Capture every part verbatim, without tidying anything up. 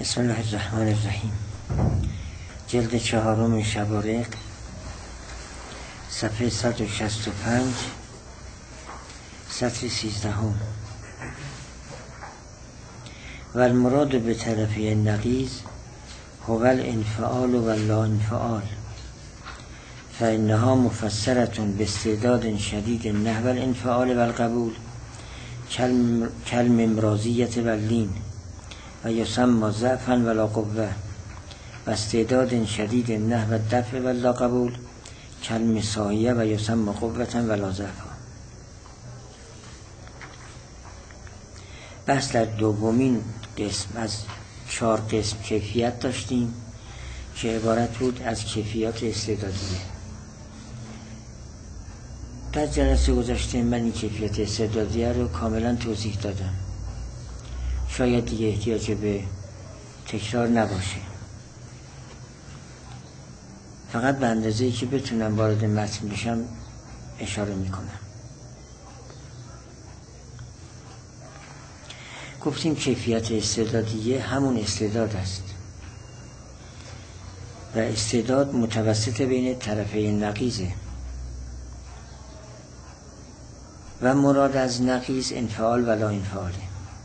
بسم الله الرحمن الرحیم. جلد چهارم شبارق، صفحه صد و شصت و پنج، سطر سیزدهم. و المراد به طرفی النقیض هو الانفعال و لا انفعال، فانها مفسرة باستعداد شدید نحو الانفعال و القبول کالممرازیة و اللین، و یسمى ضعفا ولا قوة، و استعداد شدید نحو الدفع و لا قبول کالمساحیة، و یسمى قوة ولا ضعفا. بحث در دومین قسم از چهار قسم کیفیت داشتیم که عبارت بود از کیفیات استعدادیه. در جلسه گذشته من این کیفیت استعدادیه رو کاملا توضیح دادم، شاید دیگه احتیاج به تکرار نباشه، فقط به اندازه‌ای که بتونم وارد متن بشم اشاره میکنم. گفتیم کیفیت استعدادیه همون استعداد است و استعداد متوسط بین طرفین نقیضه و مراد از نقیض انفعال و لا انفعاله،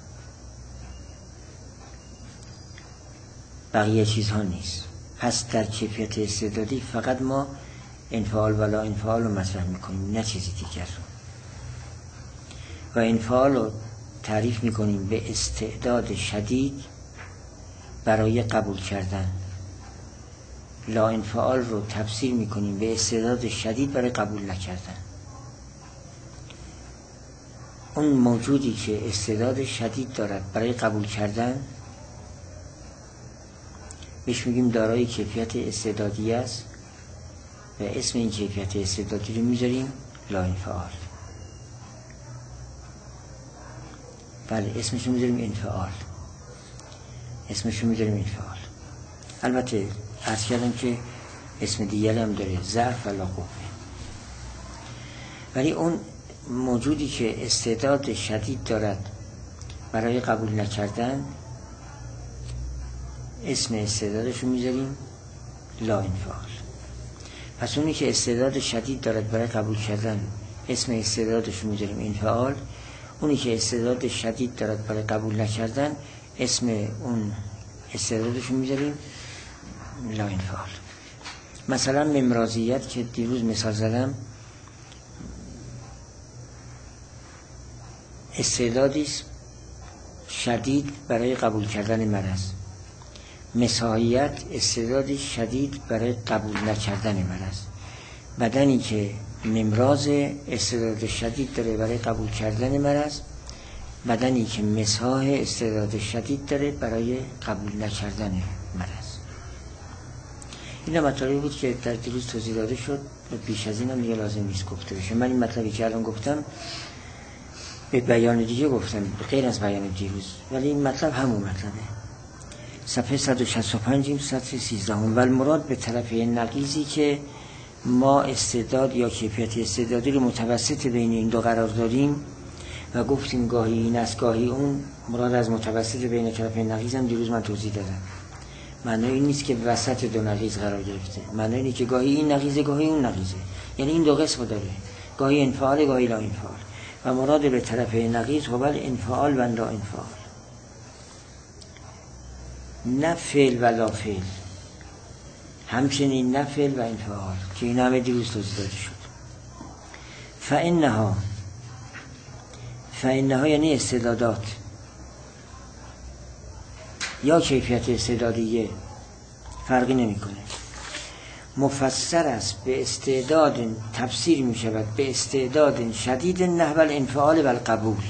بقیه چیزها نیست. پس در کیفیت استعدادی فقط ما انفعال و لا انفعال رو مطرح میکنیم، نه چیزی دیگر رو. و انفعال رو تعریف میکنیم به استعداد شدید برای قبول کردن، لا انفعال رو تفسیر میکنیم به استعداد شدید برای قبول نکردن. اون موجودی که استعداد شدید دارد برای قبول کردن بهش میگیم دارای کیفیت استعدادی است و اسم این کیفیت استعدادی رو میذاریم لا انفعال. بله، اسمش رو میذاریم انفعال، اسمش رو میذاریم انفعال. البته عرض کردم که اسم دیگر هم داره، ضعف و لا قوه. ولی اون موجودی که استعداد شدید دارد برای قبول نکردن اسم استعدادش رو میذاریم لا انفعال. پس اونی که استعداد شدید دارد برای قبول کردن اسم استعدادش رو میذاریم انفعال. اونی که استعداد شدید دارد برای قبول نکردن اسم اون استعدادش رو میذاریم لا انفعال. مثلا ممرازیت که دیروز مثال زدم، استعدادی شدید برای قبول کردن مرض. مساحیت استعدادی شدید برای قبول نکردن مرض. بدنی که ممراض استعداد شدید داره برای قبول کردن مرض، بدنی که مساح استعداد شدید داره برای قبول نکردن مرض. این مطلبی بود که در دیروز توضیح داده شد و بیش از این هم دیگه لازم نیست گفته بشه. من این مطلبی که الان گفتم به بیان دیگه گفتم غیر از بیان دیروز، ولی این مطلب همون مطلبه. صفحه صد و شصت و پنج، سطر سیزدهم. و المراد به طرف نقیضی که ما استعداد یا کیفیت استعدادی رو متوسط بین این دو قرار داریم و گفتیم گاهی این است گاهی اون. مراد از متوسط بین طرف نقیض هم دیروز من توضیح دادم. معنی این نیست که وسط دو نقیض قرار گرفته، معنی اینه که گاهی این نقیضه گاهی اون نقیضه، یعنی این دو قسم داره، گاهی انفعال گاهی لا انفعال. و مراد به طرف نقیض هو الانفعال و لا انفعال، نه فعل و لا فعل، همچنین نه فعل و انفعال که این همه دیروز توضیح داده شد. فانها فانها یعنی استعدادات یا کیفیت استعدادیه، فرقی نمیکنه، مفسر است به استعداد، تفسیر می شود به استعداد شدید نحو الانفعال و القبول.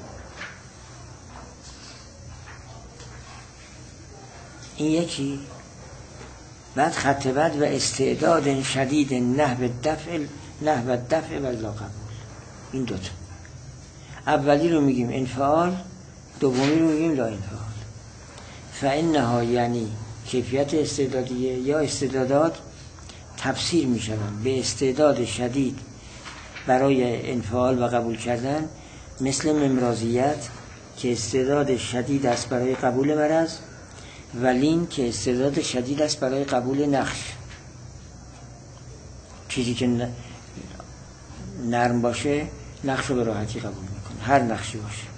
این یکی. بعد خط بعد و استعداد شدید نحو دفع نحو دفع و لا قبول. این دوتا، اولی رو میگیم انفعال، دومی رو میگیم لا انفعال. فانها یعنی کیفیت استعدادیه یا استعدادات تفسیر می شوند به استعداد شدید برای انفعال و قبول کردن، مثل ممرازیت که استعداد شدید است برای قبول مرض، ولین که استعداد شدید است برای قبول نقش. چیزی که نرم باشه نقش رو به راحتی قبول میکنه، هر نقشی باشه.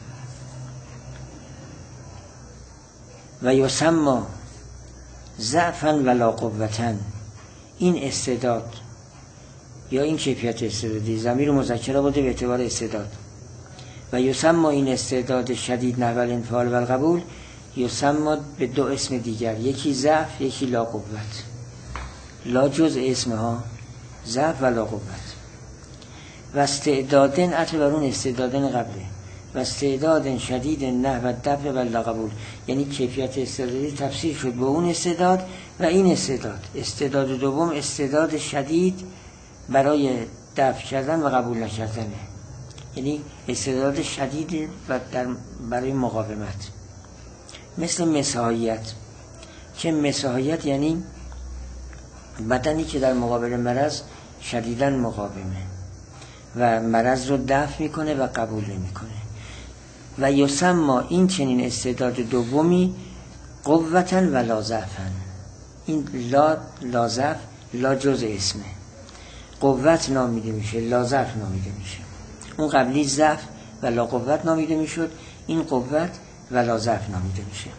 و یسمى ضعفا ولا قوة، این استعداد یا این کیفیت استعدادی ضمیر مذکر بوده به اعتبار استعداد. و یسمى این استعداد شدید نحو الانفعال و القبول یسمى به دو اسم دیگر، یکی ضعف یکی لا قوت. لا جزء اسمها، ضعف و لا قوت. و استعدادن عطف بر اون استعدادن قبله. و استعداد شدید نحو الدفع و القبول، یعنی کیفیت استعدادی تفسیر شد به اون استعداد و این استعداد. استعداد دوم استعداد شدید برای دفع کردن و قبول نکردنه، یعنی استعداد شدید و در برای مقاومت. مثل مساحیت که مساحیت یعنی بدنی که در مقابل مرض شدیداً مقاومه و مرض رو دفع میکنه و قبول نمیکنه. و یسمى این چنین استعداد دومی قوة و لا ضعفا، این لا لا ضعف لا جزء اسمه، قوت نامیده میشه، لا ضعف نامیده میشه. اون قبلی ضعف و لا قوت نامیده میشد، این قوت و لا ضعف نامیده میشه.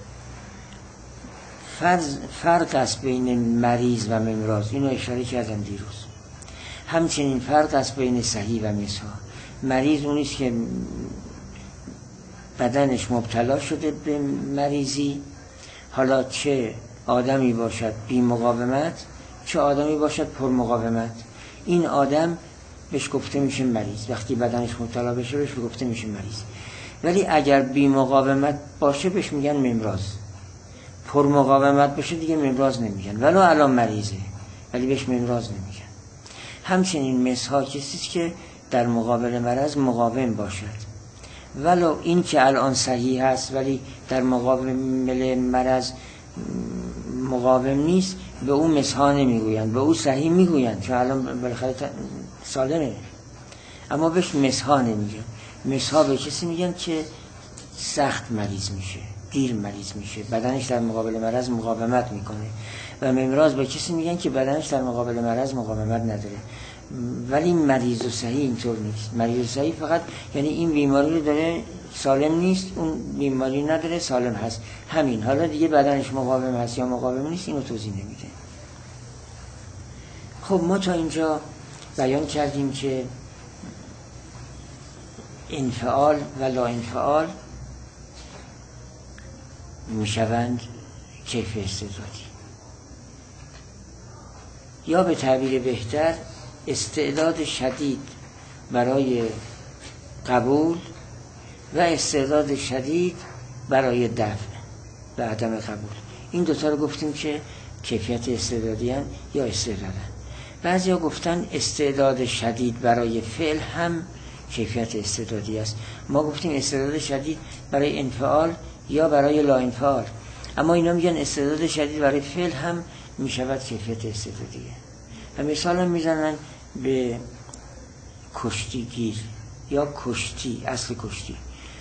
فرض فرق است بین مریض و ممراض، اینو اشاره کردم دیروز. همچنین فرق است بین صحیح و مسحا. مریض اونیست که بدنش مبتلا شده به مریضی، حالا چه آدمی باشد بی مقاومت چه آدمی باشد پر مقاومت، این آدم بهش گفته میشه مریض. وقتی بدنش مبتلا بشه بهش گفته میشه مریض. ولی اگر بی مقاومت باشه بهش میگن ممراض، پر مقاومت بشه دیگه ممراض نمیگن، ولو الان مریضه ولی بهش ممراض نمیگن. همچنین مسحا کسی که در مقابل مرض مقاوم باشد، ولو این که الان صحیح هست ولی در مقابل مرض مقاوم نیست، به اون مسحا نمیگوین، به اون صحیح میگوین چون الان بالاخره سالمه، اما بهش مسحا نمیگن. مسحا به کسی میگن که سخت مریض میشه، دیر مریض میشه، بدنش در مقابل مرض مقاومت میکنه. و ممراض به کسی میگن که بدنش در مقابل مرض مقاومت نداره. ولی مریض و صحیح اینطور نیست. مریض و صحیح فقط یعنی این بیماری رو داره سالم نیست، اون بیماری نداره سالم هست، همین. حالا دیگه بدنش مقاوم هست یا مقاوم نیست اینو توضیح نمیده. خب ما تا اینجا بیان کردیم که انفعال و لا انفعال میشوند کیف استعدادی، یا به تعبیر بهتر استعداد شدید برای قبول و استعداد شدید برای دفع و عدم قبول. این دوتا رو گفتیم که کیفیت استعدادی هن یا استعدادن. بعضی ها گفتن استعداد شدید برای فعل هم کیفیت استعدادی است. ما گفتیم استعداد شدید برای انفعال یا برای لا انفعال، اما اینا میگن استعداد شدید برای فعل هم میشود کیفیت استعدادیه. و مثال هم میزنن به کشتیگیر یا کشتی، اصل کشتی.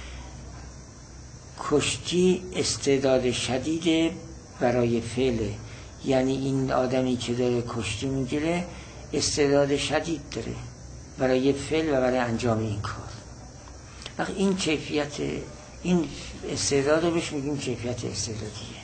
کشتی استعداد شدید برای فعله، یعنی این آدمی که داره کشتی میگیره استعداد شدید داره برای فعل و برای انجام این کار. وقتی این کیفیت این استعداد رو بهش میگیم کیفیت استعدادیه.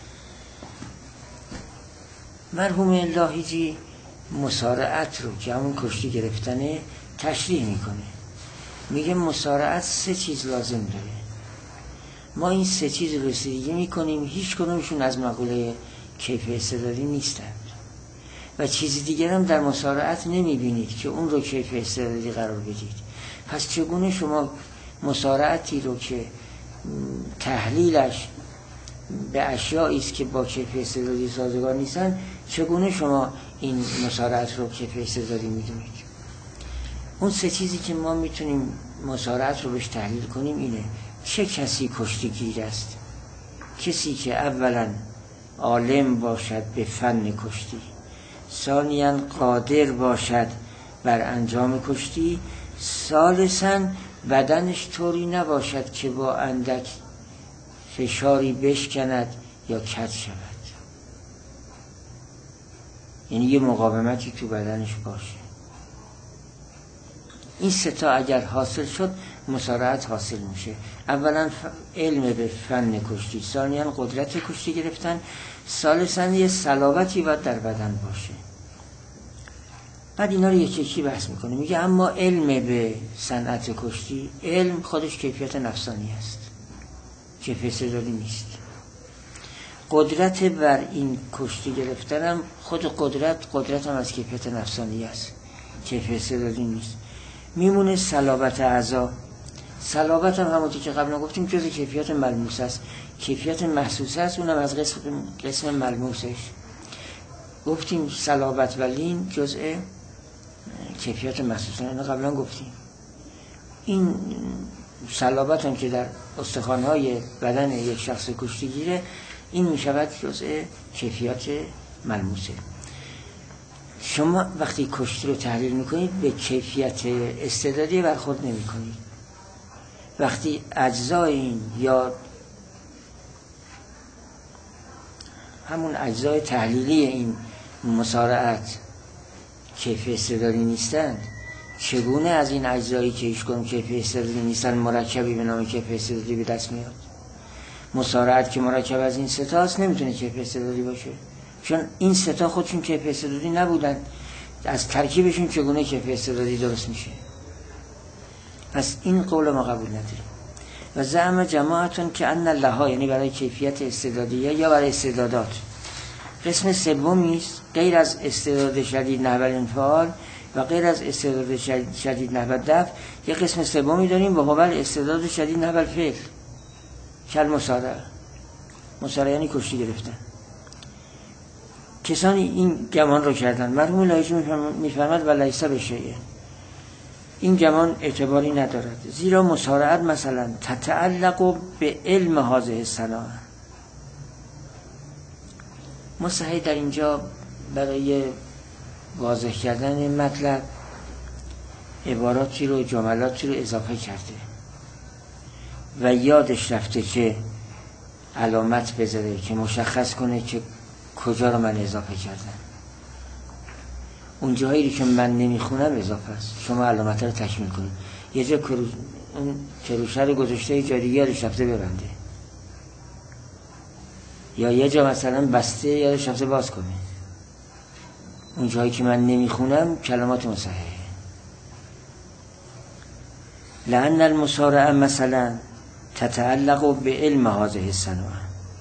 مرحوم لاهیجی مسارعت رو که همون کشتی گرفتنه تشریح میکنه، میگه مسارعت سه چیز لازم داره. ما این سه چیز رسیدگی میکنیم، هیچ کدومشون از مقوله کیف استعدادی نیستند و چیز دیگر هم در مسارعت نمیبینید که اون رو کیف استعدادی قرار بدید. پس چگونه شما مسارعتی رو که تحلیلش به اشیایی است که با کیف استعدادی سازگار نیستن، چگونه شما این مسارعت رو کیف استعدادی میدونید؟ اون سه چیزی که ما میتونیم مسارعت رو بهش تحلیل کنیم اینه: چه کسی کشتیگیر است؟ کسی که اولا عالم باشد به فن کشتی، ثانیاً قادر باشد بر انجام کشتی، ثالثاً بدنش طوری نباشد که با اندک فشاری بشکند یا کج شود. یعنی یه مقاومتی تو بدنش باشه. این سه تا اگر حاصل شد مسارعت حاصل میشه. اولا علم به فن کشتی، ثانیاً قدرت کشتی گرفتن، ثالثاً یه صلابتی باید در بدن باشه. بعد اینا رو یکی یکی بحث میکنه. میگه اما علم به صنعت کشتی، علم خودش کیفیت نفسانی است، کیفیت استعدادی نیست. قدرت بر این کشتی گرفتنم خود قدرت قدرت هم از کیفیت نفسانی است، کیفیت استعدادی نیست. میمونه صلابت اعضا. صلابت هم همونطور که قبلا گفتیم جزء کیفیت ملموس است. کیفیت محسوس است، اونم از قسم قسم ملموسش. گفتیم صلابت و لین جزء کیفیت محسوس است، اینو قبلا گفتیم. این صلابت هم که در استخوان‌های بدن یک شخص کشتیگیره، این میشود جزء کیفیت ملموسه. شما وقتی کشتی رو تحلیل میکنید به کیفیت استعدادی برخورد نمیکنید. وقتی اجزای این یا همون اجزای تحلیلی این مصارعت کیفیت استعدادی نیستند، چگونه از این اجزایی که هیچ کدوم کیفیت استعدادی نیستند مرکبی به نام کیفیت استعدادی به دست میاد؟ مصارعت که مرکب از این سه تاست نمیتونه کیفیت استعدادی باشه، چون این سه تا خودشون کیفیت استعدادی نبودن. از ترکیبشون چگونه کیفیت استعدادی درست میشه؟ پس این قول ما قبول نداریم. و زعم جماعتون که ان لها، یعنی برای کیفیت استعدادیه یا برای استعدادات، قسم سومی است غیر از استعداد شدید نحو الانفعال و غیر از استعداد شدید نحو الدفع. یه قسم سومی داریم و هو استعداد شدید نحو الفعل کل مصارعه. مصارعه یعنی کشتی گرفتن. کسانی این گمان رو کردن. مرحوم لاهیجی میفرماد و لیس بشیء، این گمان اعتباری ندارد، زیرا مصارعت مثلا تتعلق به علم هذه الصناعه. ما سعی در اینجا برای واضح کردن این مطلب عباراتی رو جملاتی رو اضافه کرده و یادش رفته که علامت بذاره که مشخص کنه که کجا رو من اضافه کردم. اون جایی که من نمیخونم اضافه است، شما علامت رو تکمیل کنید. یه جا کرو... اون کروشه رو گذاشته یه جا دیگه یادش رفته ببنده، یا یه جا مثلا بسته یادش رفته باز کنه. اون جایی که من نمیخونم کلمات مصححه. لأن المصارعه مثلا تتعلق به علم هذه الصناعه،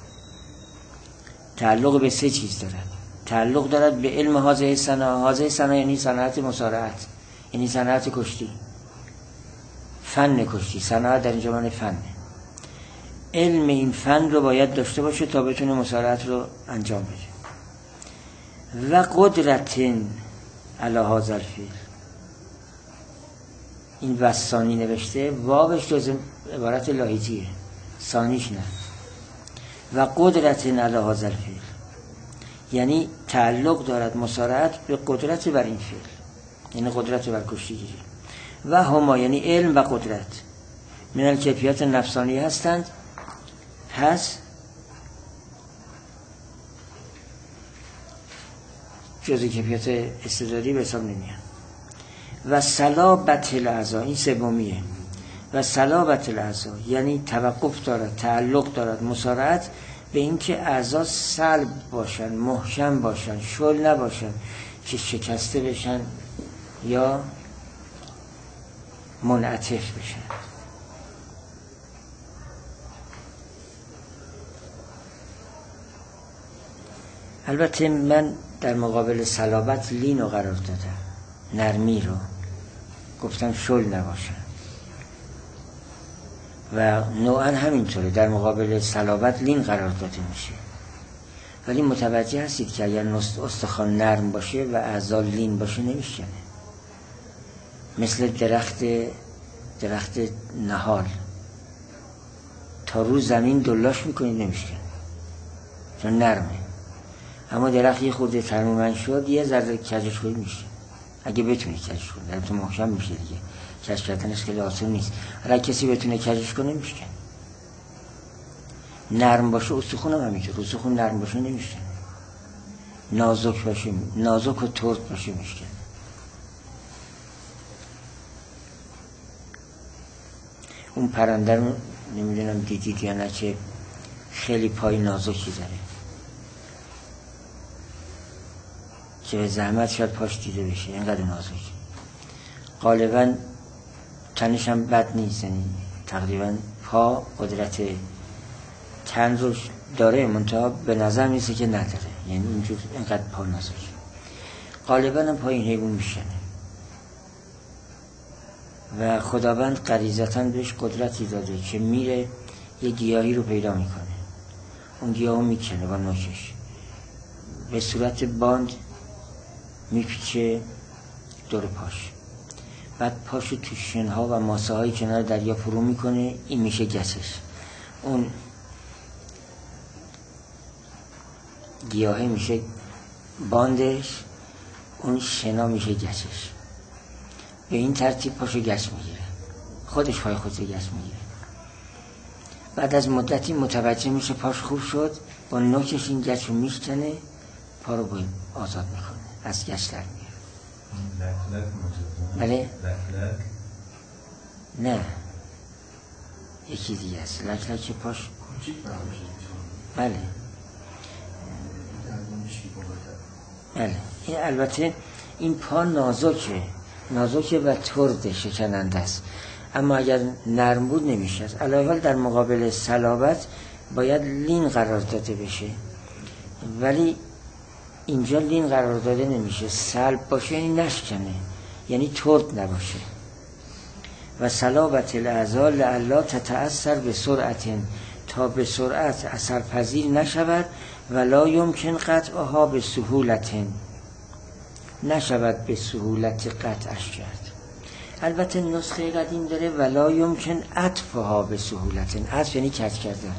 تعلق به سه چیز دارد. تعلق دارد به علم هذه الصناعه. هذه الصناعه یعنی صنعت مصارعت، یعنی صنعت کشتی، فن کشتی. صنعت در اینجا معنی فن. علم این فن رو باید داشته باشه تا بتونه مصارعت رو انجام بده. و قدرت علی هذا الفعل، این وثانی نوشته، واوش جز عبارت لاهیجیه، ثانیش نه. و قدرت علی هذا الفعل یعنی تعلق دارد مصارعت به قدرت بر این فعل، یعنی قدرت بر کشتیگیری. و هما یعنی علم و قدرت من الکیفیات نفسانی هستند، پس جزء کیفیت استعدادی به حساب نمیاد. و صلابت الاعضا، این سومیه. و صلابت الاعضا یعنی توقف دارد، تعلق دارد مصارعت به اینکه اعضا صلب باشن، محکم باشن، شل نباشن که شکسته بشن یا منعطف بشن. البته من در مقابل صلابت لین رو قرار دادم، نرمی رو گفتم، شل نباشن. و نوعا همینطوره، در مقابل صلابت لین قرار داده میشه. ولی متوجه هستید که اگر استخوان نرم باشه و اعضا لین باشه نمیشکنه. مثل درخت درخت نهال، تا رو زمین دلاش میکنید نمیشکنه چون نرمه. اما درخت یه خورده ترمومند شد یه ذره کجش کنید میشه، اگه بتونی کجش کنید. در تو محکم میشه دیگه، کج کردنش خیلی آسون نیست. اگه کسی بتونه کجش کنه میشکنه. نرم باشه استخونم همینطور، استخون نرم باشه نمیشکنه. نازک باشه، نازک و ترد باشه میشکنه. اون پرنده رو نمیدونم دیدید یا نه که خیلی پای نازکی داره که به زحمت شاید پاش دیده بشه، اینقدر نازک. غالبا تنش هم بد نیست، یعنی تقریبا پا قدرت تن رو داره، منتها به نظر نیست که نداره، یعنی اینجور اینقدر پا نازک. غالبا هم پای این حیوان میشنه و خداوند غریزتاً بهش قدرتی داده که میره یه گیاهی رو پیدا میکنه، اون گیاه رو میکنه با نوکش، به صورت باند میپیچه دور پاش، بعد پاشو تو شنها و ماسه های کنار دریا فرو میکنه، این میشه گچش. اون گیاهه میشه باندش، اون شنا میشه گچش. به این ترتیب پاشو گچ میگیره، خودش پای خودش گچ میگیره. بعد از مدتی متوجه میشه پاش خوب شد، با نوکش این گچ رو میشکنه، پا رو باید آزاد میکنه، از گچ در میاره. بله؟ نه یکی دیگه است، لک لک پاش. بله بله. این البته این پا نازکه نازکه و ترد شکننده است، اما اگر نرم بود نمیشه. علاوه در مقابل صلابت باید لین قرار داده بشه، ولی اینجا لین قرار داده نمیشه. سلب باشه یعنی نشکنه، یعنی ترد نباشه. و صلابت الاعضاء لعلا تتأثر به سرعت، تا به سرعت اثر پذیر نشود، ولا یمکن قطعها به سهولت، نشود به سهولت قطعش کرد. البته نسخه قدیم داره ولا یمکن عطفها به سهولت، عطف یعنی کج کردن،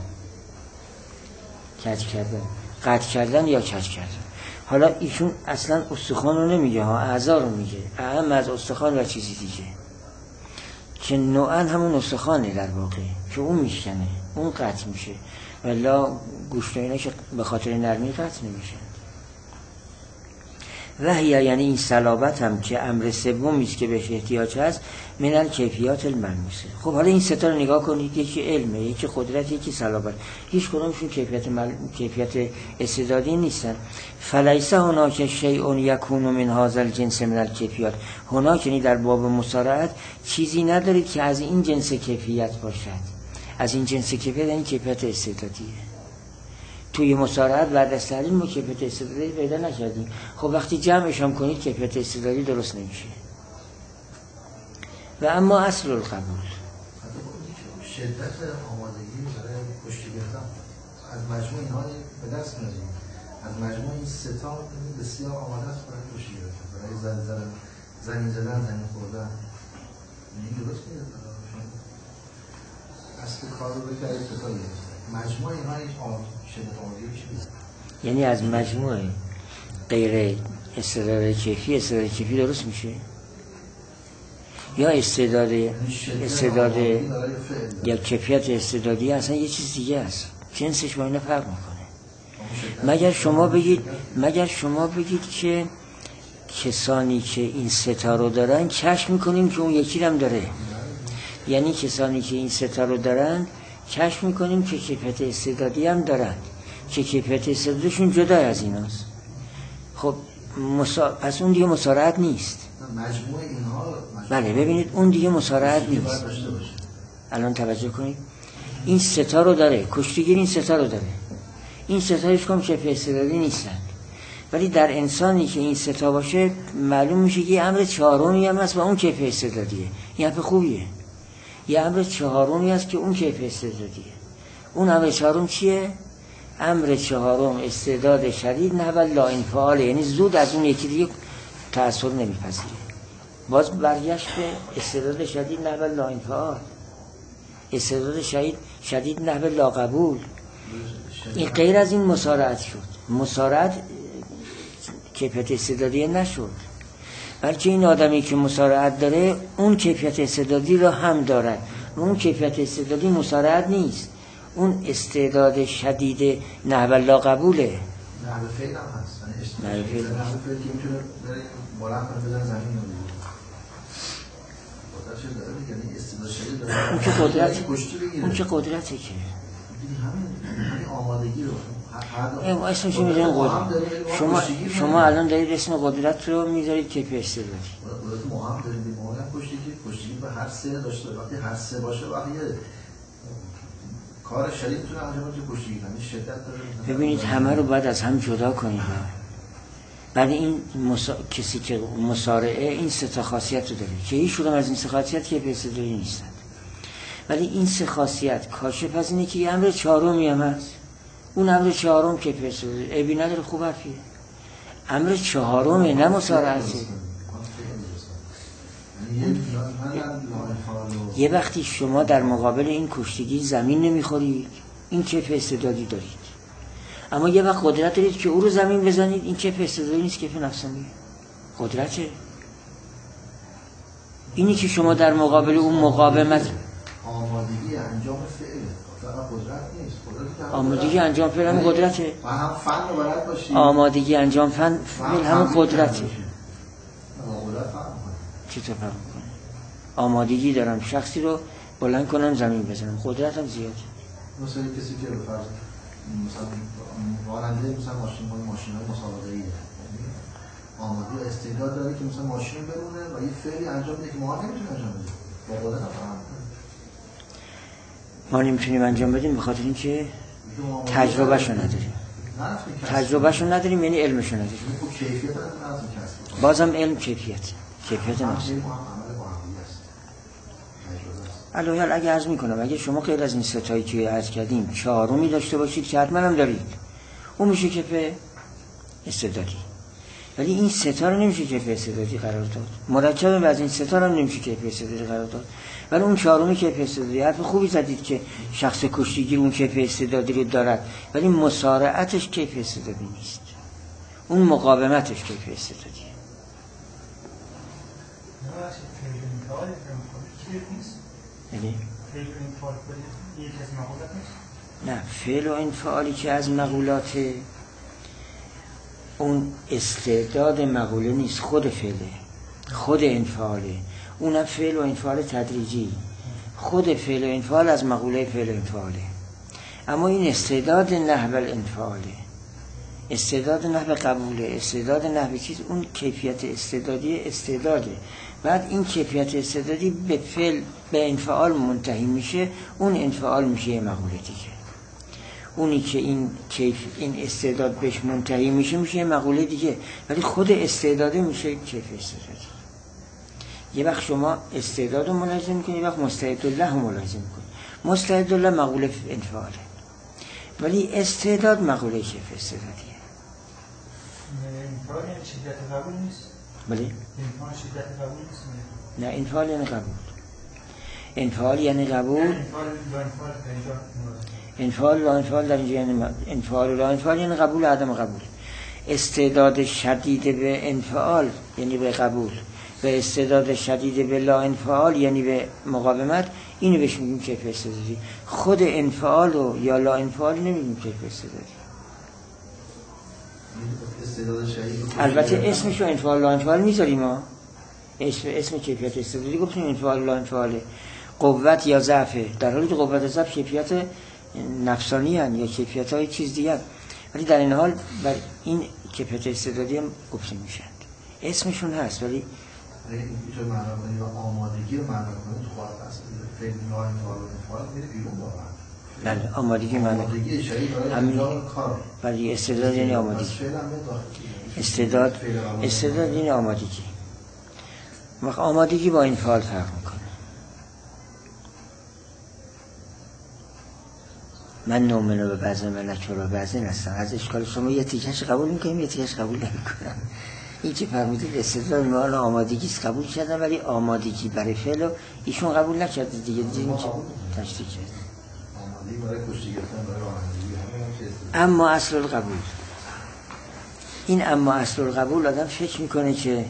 کج کردن، قطع کردن یا کج کردن. حالا ایشون اصلا استخوان رو نمیگه ها، اعضا رو میگه، اهم از استخوان و چیزی دیگه که نوعا همون استخوانه در واقع که اون میشکنه، اون قطع میشه، ولی گوشت اینا که به خاطر نرمی قطع نمیشه. وحیا یعنی این صلابت هم که امر سومی است که بهش احتیاج هست، من الکیفیات الملموسه. خب حالا این سه تا رو نگاه کنید، یکی علمه، یکی قدرت، یکی صلابت. هیچ کدومشون کیفیت مل... کیفیت استعدادی نیستن. فلیس هناک شیء یکون من هذا الجنس من الکیفیات. هناک یعنی در باب مسارعت چیزی ندارید که از این جنس کیفیت باشد. از این جنس کیفیت یعنی کیفیت استعدادیه. توی مسارعت بعد از تحلیل ما کیفیت استعدادی پیدا نکردیم. خب وقتی جمعش هم کنید کیفیت استعدادی درست نمیشه. و اما اصل القبول شدت آمادگی برای کشتی گرفتن از مجموع اینها به دست میاریم. از مجموع این سه تا بسیار آماده است برای کشتی گرفتن، برای زن زدن، زمین زدن، زمین خوردن. این درست میاد. اصل کار رو بکنید سه تا مجموع اینها یک شدت آمادگی چیه؟ یعنی از مجموع غیر استعداد کیفی استعداد کیفی درست میشه، یا استعداد استعداد یا کیفیت استعدادی اصلا یه چیز دیگه است، جنسش با اینا فرق میکنه. مگر شما بگید مگر شما بگید که کسانی که این ستا رو دارن کشف میکنیم که اون یکی هم داره، یعنی کسانی که این ستا رو دارن کشف میکنیم که کیفیت استعدادی هم دارن، که کیفیت استعدادشون جدا از ایناست. خب مسا... پس اون دیگه مسارعت نیست. مجموع اینها بله ببینید اون دیگه مسارعت نیست. الان توجه کنید، این ستا رو داره، کشتیگیر این ستا رو داره، این ستا هیچ کم کیفیت استعدادی نیستن، ولی در انسانی که این ستا باشه معلوم میشه که یه امر چهارمی هم هست و اون کیفیت استعدادیه. این حرف خوبیه. یه امر چهارمی هست که اون کیفیت استعدادیه. اون امر چهارم چیه؟ امر چهارم استعداد شدید نه و لا انفعاله، یعنی زود از اون یکی دیگه تأثیر نمیپذیره. باز برگشت به استعداد شدید نه و لا انفعال، استعداد شدید شدید نه و لا قبول. این غیر از این مسارعت شد. مسارعت کیفیت استعدادی نشد، بلکه این آدمی که مسارعت داره اون کیفیت استعدادی رو هم داره و اون کیفیت استعدادی مسارعت نیست، اون استعداد شدید نه و لا قبوله. نحوه فعل هم هست، نحوه فعل نحوه فعل که میتونه بره بلند کنه بزنه زمین رو دیگه قدرت شده داره یعنی استعداد شدید داره. اون که قدرت اون که قدرته که همین همین آمادگی رو این اسمش میذارین قدرت. شما شما الان دارید اسم قدرت رو میذارید کیف استعدادی. قدرت ما هم داریم، ما هم کشتیگی کشتیگی به هر سه داشته، وقتی هر سه باشه وقتی کار شدید میتونه انجام بده کشتیگی کنه شدت داره. ببینید همه رو باید از هم جدا کنید. بعد این مسا... کسی که مصارعه این سه تا خاصیت رو داره که هیچ کدوم از این سه خاصیت کیف استعدادی نیستن، ولی این سه خاصیت کاشف از اینه که یه امر چهارمی هم هست. اون امر چهارم که پسر عیبی نداره، خوب حرفیه. امر چهارمه نه مصارعته. یه وقتی شما در مقابل این کشتگی زمین نمیخورید این کیف استعدادی دارید، اما یه وقت قدرت دارید که او رو زمین بزنید این کیف استعدادی نیست، کیف نفسانیه. قدرته اینی که شما در مقابل اون مقاومت آمادگی انجام فعل فقط قدرت نیست. آمادگی انجام فعل هم قدرته. و هم فن رو بلد باشی. آمادگی انجام فن فعل هم قدرته. چطور فهم کنه؟ آمادگی دارم شخصی رو بلند کنم زمین بزنم، قدرت هم زیاده. مثلا کسی که به فرض مثلا راننده مثلا ماشین های ماشین های مسابقه‌ای آمادگی و استعداد داره که مثلا ماشین برونه و یه فعلی انجام بده که ما نمیتونیم انجام بدیم. با قدرت هم ما نمیتونیم انجام بدیم به خاطر اینکه تجربهشو نداریم. تجربهشو نداریم یعنی علمشو نداریم. بازم علم کیفیت کیفیت نفس. الان اگه عرض میکنم اگه شما غیر از این ستایی که عرض کردیم چهارمی داشته باشید که حتما هم دارید، اون میشه کیف استعدادی. ولی این ستا رو نمیشه کیف استعدادی قرار داد. مرکب از این ستا رو نمیشه کیف استعدادی قرار داد. ولی اون چهارمی کیف استعدادی. حرف خوبی زدید که شخص کشتیگیر اون کیف استعدادی رو دارد، ولی مصارعتش کیف استعدادی نیست. اون مقاومتش کیف استعدادیه. نه فعل و انفعالی که از مقولاته اون استعداد مقوله نیست، خود فعله، خود انفعاله. اونم فعل و انفعال تدریجی. خود فعل و انفعال از مقوله فعل و انفعاله، اما این استعداد نحو الانفعاله، استعداد نحو قبوله، استعداد نحو چیز، اون کیفیت استعدادی استعداده. بعد این کیفیت استعدادی به فعل به انفعال منتهی میشه، اون انفعال میشه یه مقوله دیگه. اونی که این کیف این استعداد بهش منتهی میشه میشه یه مقوله دیگه، ولی خود استعداده میشه کیف استعدادی. یه وقت شما استعداد رو ملاحظه میکنید، یه وقت مستعد الله رو ملاحظه میکنید. مستعد الله مقوله انفعاله، ولی استعداد مقوله کیف استعدادیه. انفعال یعنی شدت قبول نیست؟ بله؟ انفعال شدت قبول نیست؟ نه انفعال یعنی قبول. انفعال یعنی قبول. انفعال لا انفعال در اینجا یعنی انفعال لا انفعال یعنی قبول عدم قبول. استعداد شدید به انفعال یعنی به قبول، و استعداد شدید به لا انفعال یعنی به مقاومت. اینو بهش میگیم کیف استعدادی. خود انفعال رو یا لا انفعال نمیگیم کیف استعدادی. البته اسمش رو انفعال لا انفعال میذاریم ما، اسم اسم کیفیت استعدادی گفتیم انفعال لا انفعاله. قوت یا ضعف، در حالی که قوت و ضعف کیفیت نفسانی هن یا کیفیت های چیز دیگر، ولی در این حال بر این کیفیت استعدادی هم گفته میشن. اسمشون هست ولی اینجا معنا کنید و آمادگی رو معنا کنید تو خواهد هست فعل لا انفعال و انفعال میره بیرون واقعا. بله آمادگی معنا آمادگی شدید برای انجام کار. ولی استعداد یعنی آمادگی. استعداد استعداد یعنی آمادگی. وقت آمادگی با انفعال فرق میکنه. من نؤمن به بعض ملک و بعضی هستم. از اشکال شما یه تیکش قبول میکنیم یه تیکش قبول نمیکنم. این که فرمودید استدلال مال آمادگی است قبول کردن، ولی آمادگی برای فعل رو ایشون قبول نکرده دیگه، دیدیم که تشریح کرد. آمادگی برای کشتی گرفتن برای رانندگی. اما اصل القبول، این اما اصل القبول آدم فکر میکنه که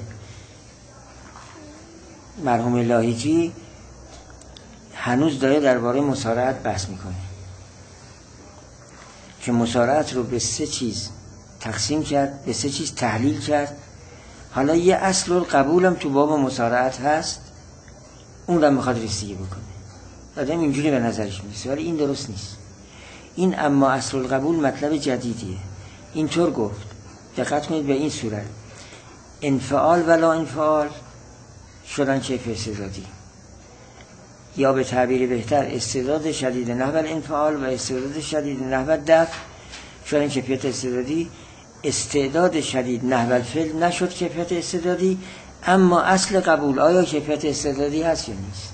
مرحوم لاهیجی هنوز داره درباره مسارعت بحث میکنه که مسارعت رو به سه چیز تقسیم کرد، به سه چیز تحلیل کرد. حالا یه اصل القبول هم تو باب مسارعت هست، اون رو میخواد رسیدگی بکنه. آدم اینجوری به نظرش میرسه، ولی این درست نیست. این اما اصل القبول مطلب جدیدیه. اینطور گفت، دقت کنید به این صورت: انفعال ولا انفعال شدن کیف استعدادی، یا به تعبیر بهتر استعداد شدید نحو الانفعال و استعداد شدید نحو الدفع شدن کیفیت استعدادی. استعداد شدید نحو الفعل نشد کیفیت استعدادی، اما اصل قبول آیا کیفیت استعدادی هست یا نیست؟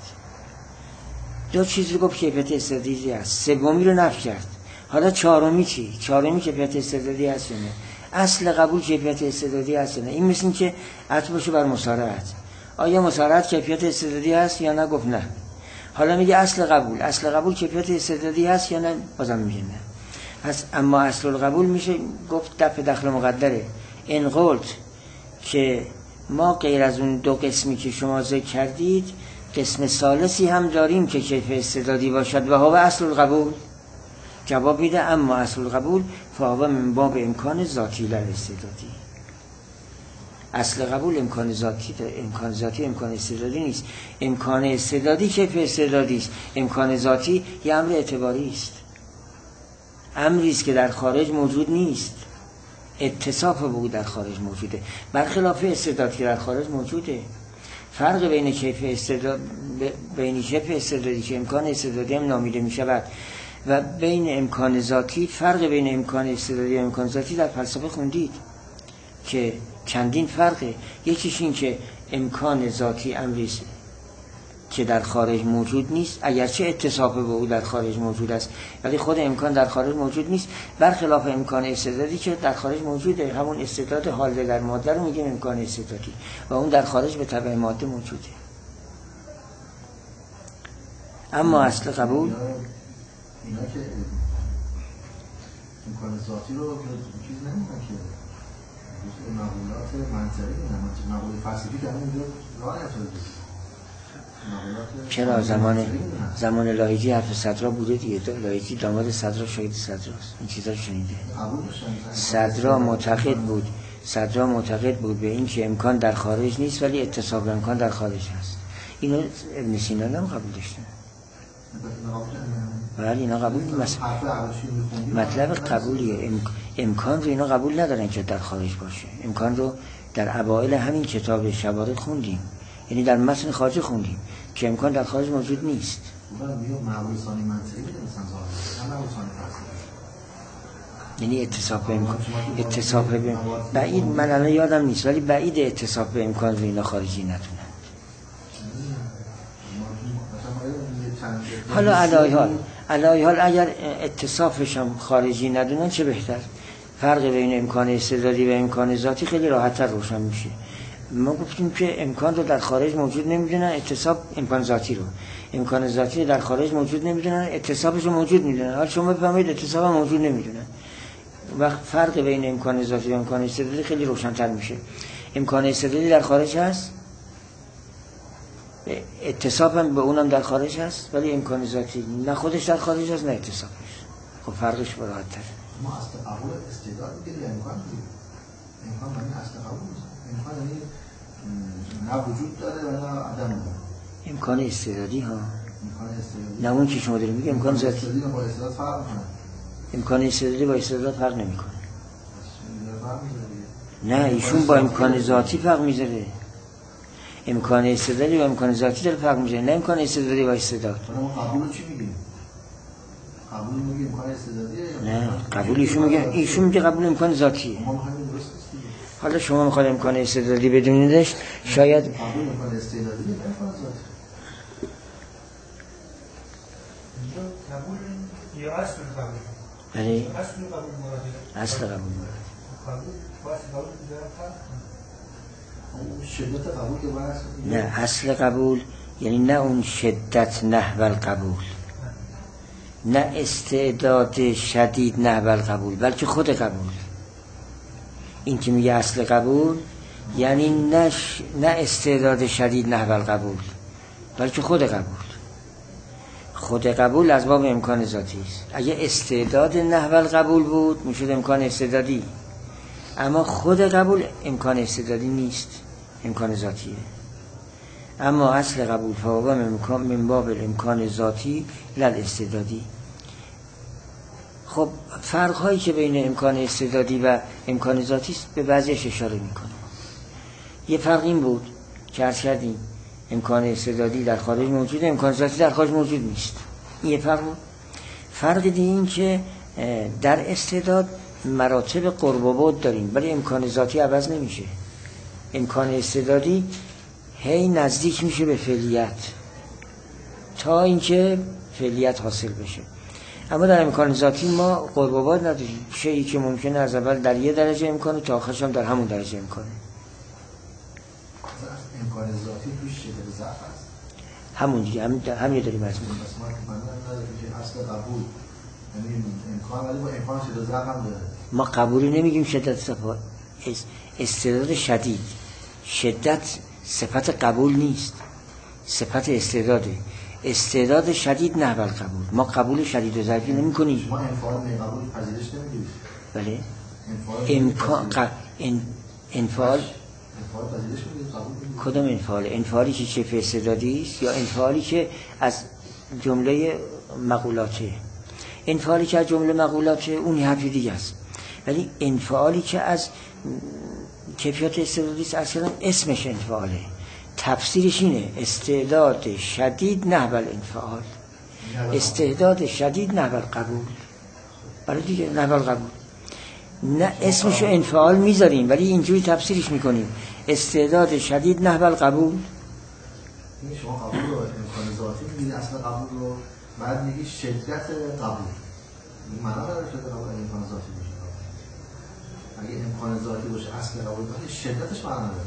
دو چیز رو گفت کیفیت استعدادی هست، سومی رو نفی کرد. حالا چهارمی چی؟ چهارمی کیفیت استعدادی هست یا نه؟ اصل قبول کیفیت استعدادی هست یا نه؟ این مثل این که عطف باشه بر مسارعت. آیا مسارعت کیفیت استعدادی هست یا نه؟ گفت نه. حالا میگه اصل قبول، اصل قبول کیفیت استعدادی هست یا نه؟ بازم میگه نه. پس اما اصل القبول میشه گفت دفع دخل مقدره. این قلت که ما غیر از اون دو قسمی که شما ذکر کردید قسم ثالثی هم داریم که کیف استعدادی باشد و هو اصل القبول. جواب میده اما اصل القبول فهو من باب امکان ذاتی لر استعدادی. اصل قبول امکان ذاتی امکان ذاتی امکان استعدادی نیست. امکان استعدادی کیف استعدادی است، امکان ذاتی یه امر اعتباری است، امری است که در خارج موجود نیست. اتصاف به او در خارج موجوده، برخلاف استعداد که در خارج موجوده. فرق بین کیف استعداد بین کیف استعدادی که امکان استعدادی هم نامیده می شود و بین امکان ذاتی، فرق بین امکان استعدادی و امکان ذاتی در فلسفه خوندید که چندین فرقه. یکیش این که امکان ذاتی امری است که در خارج موجود نیست، اگرچه اتصاف به او در خارج موجود است، ولی خود امکان در خارج موجود نیست، برخلاف امکان استعدادی که در خارج موجوده. همون استعداد حال در ماده رو میگیم امکان استعدادی و اون در خارج به تبع ماده موجوده. اما اصل قبول اینا که امکان ذاتی رو چیز نمیدن که مقولات منطقی نه، مقولات فلسفی در اونجا راه نشده. چرا زمان زمان لاهیجی حرف صدرا بوده دیگه. لاهیجی داماد صدرا شاید صدراست، این چیزا شنیده. صدرا معتقد بود صدرا معتقد بود به این که امکان در خارج نیست ولی اتصاب امکان در خارج هست. اینو ابن سینا هم قبول داشتن. ولی اینا قبول نیست. مطلب قبولیه. ام... امکان رو اینا قبول ندارن که در خارج باشه. امکان رو در اوائل همین کتاب شوارد خوندیم، یعنی در متن خارجی خوندیم که امکان در خارج موجود نیست. یعنی اتصاف به امکان، اتصاف به بعید، من الان یادم نیست ولی بعید اتصاف به امکان رو اینا خارجی نتونن. حالا علای حال علای حال اگر اتصافش هم خارجی ندونن چه بهتر. فرق بین امکان استعدادی و امکان ذاتی خیلی راحت‌تر روشن میشه. ما گفتیم که امکان رو در خارج موجود نمیدونن، اتصاب امکان ذاتی رو، امکان ذاتی رو در خارج موجود نمیدونن، اتصابش رو موجود میدونن. حالا شما بفهمید اتصاب هم موجود نمیدونن، وقت فرق بین امکان ذاتی و امکان استعدادی خیلی روشن‌تر میشه. امکان استعدادی در خارج هست، اتصاب هم به اونم در خارج هست، ولی امکان ذاتی نه خودش در خارج هست نه اتصابش. خب فرقش راحت‌تره. ما اصل قبول استعداد دیگه امکان دیگه. امکان معنی اصل قبول نیست. امکان یعنی نه وجود داره و نه عدم داره. امکان استعدادی ها. امکان استعدادی. نه اون که شما دارید میگه امکان ذاتی. استعدادی با استعداد فرق میکنه. امکان استعدادی با استعداد فرق نمیکنه. نه ایشون با امکان ذاتی فرق میذاره. امکان استعدادی و امکان ذاتی داره فرق میذاره، نه امکان استعدادی با استعداد. ما قبول چی میگیم؟ قبول میگه امکان استعدادیه؟ نه قبول ایشون میگه ایشون میگه قبول امکان ذاتیه. حالا شما میخواد امکان استعدادی بدونیدش، شاید قبول امکان استعدادی امکان ذاتی. قبول یا اصل قبول؟ بله اصل قبول مراده. اصل قبول قبول واسه قبول میذارم. شدت قبول که واسه نه اصل قبول یعنی نه اون شدت نحو القبول، نه استعداد شدید نحو القبول، بلکه خود قبول. این که میگه اصل قبول یعنی نه, ش... نه استعداد شدید نحو القبول، بلکه خود قبول. خود قبول از باب امکان ذاتی است. اگه استعداد نحو القبول بود میشد امکان استعدادی، اما خود قبول امکان استعدادی نیست، امکان ذاتیه. اما اصل قبول فهو من باب امکان ذاتی لل استعدادی. خب فرق هایی که بین امکان استعدادی و امکان ذاتی است به بعضیش اشاره میکنه. یه فرق این بود که عرض کردیم امکان استعدادی در خارج موجوده، امکان ذاتی در خارج موجود نیست. این یه فرق بود. فرق دیگه این که در استعداد مراتب قرب و بعد داریم، ولی امکان ذاتی عوض نمیشه. امکان استعدادی هی نزدیک میشه به فعلیت تا اینکه فعلیت حاصل بشه. اما در امکان ذاتی ما قرب و بعد نداریم، شیئی که ممکنه از اول در یه درجه امکانه تا آخرش هم در همون درجه امکانه. امکان ذاتی توش شده ضعف هست، همون دیگه هم همین داریم از میکنیم. بس ما که من نداریم که اصل قبول یعنی امکان، ولی با امکان شده ضعف هم داره. ما قبولی نمیگیم شدت صفت، استعداد شدید. شدت صفت قبول نیست، صفت استعداده. استعداد شدید نه بل قبول. ما قبول شدید و ضعیفی نمی کنیم. ما انفعال قبول پذیرش نمیدیم. بله امکان ق... ان... انفعال انفعال پذیرش میدیم، قبول میدیم. کدام انفعال؟ انفعالی که چه استعدادی است یا انفعالی که از جمله مقولاته؟ انفعالی که از جمله مقولاته اون یه حرف دیگه است، ولی انفعالی که از کیفیت استعدادی است اصلا اسمش انفعاله. تفسیرش اینه استعداد شدید نحو الانفعال، استعداد شدید نحو القبول. برای دیگه نحو القبول نه اسمشو انفعال میذاریم ولی اینجوری تفسیرش میکنیم استعداد شدید نحو القبول. شما قبول رو امکان ذاتی میگید، اصل قبول رو بعد میگید شدت قبول. این معنا داره که قبول امکان ذاتی باشه. اگه امکان ذاتی باشه اصل قبول باشه شدتش معنا داره.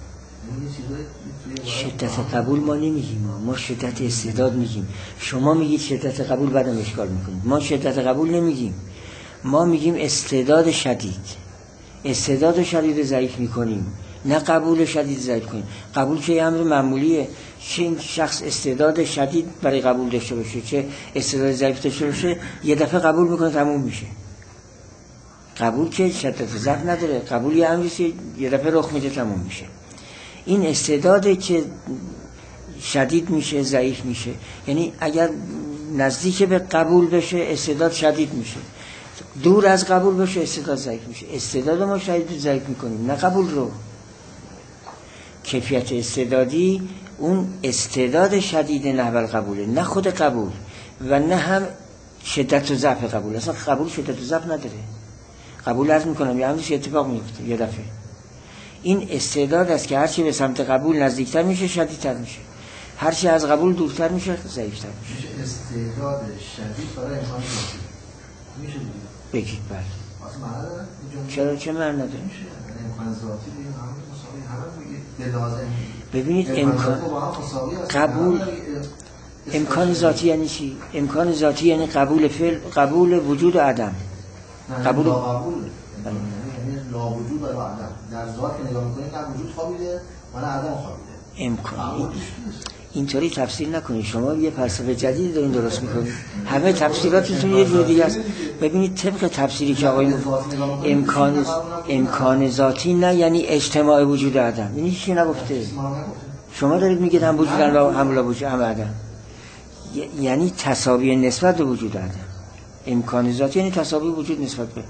شدت قبول ما نمیگیم، ما ما شدت استعداد میگیم. شما میگید شدت قبول، بعدم اشکال میکنید. ما شدت قبول نمیگیم، ما میگیم استعداد شدید. استعداد شدید ضعیف میکنیم، نه قبول شدید ضعیف کنیم. قبول که امر معمولیه، چه این شخص استعداد شدید برای قبول داشته باشه چه استعداد ضعیف داشته باشه یه دفعه قبول میکنه تموم میشه. قبول که شدت ضعف نداره، قبول یه امری یه دفعه رخ میده تموم میشه. این استعداده که شدید میشه ضعیف میشه، یعنی اگر نزدیک به قبول بشه استعداد شدید میشه، دور از قبول بشه استعداد ضعیف میشه. استعداد ما شدید ضعیف میکنیم نه قبول رو. کیفیت استعدادی اون استعداد شدید نحو القبوله، نه خود قبول و نه هم شدت و ضعف قبول. اصلا قبول شدت و ضعف نداره. قبول عرض میکنم یه همزش اتفاق میفته یه دفعه. این استعداد است که هرچی به سمت قبول نزدیکتر میشه شدیدتر میشه، هرچی از قبول دورتر میشه ضعیفتر میشه. میشه استعداد شدید برای امکان ذاتی میشه دیگه بگید بله. اصلا معنا داره؟ چرا چه معنی نداره؟ میشه امکان ذاتی دیگه همه مساوی همه میگه لازم. ببینید امکان قبول امکان ذاتی یعنی چی؟ امکان ذاتی یعنی قبول فعل، قبول وجود و عدم. قبول قبول یعنی لا وجود و لا عدم. در ذات که نگاه می‌کنید نه وجود خوابیده و نه عدم خوابیده. امکان اینطوری تفسیر نکنید. شما یه فلسفه جدید دارین درست میکنید، همه تفسیراتتون یه جور دیگه است. ببینید طبق تفسیری که آقای امکان امکان ذاتی نه یعنی اجتماع وجود عدم، یعنی چی نگفته. شما دارید میگید هم وجود عدم هم لا وجود هم عدم، یعنی تساوی نسبت به وجود عدم. امکان ذاتی یعنی تساوی وجود نسبت به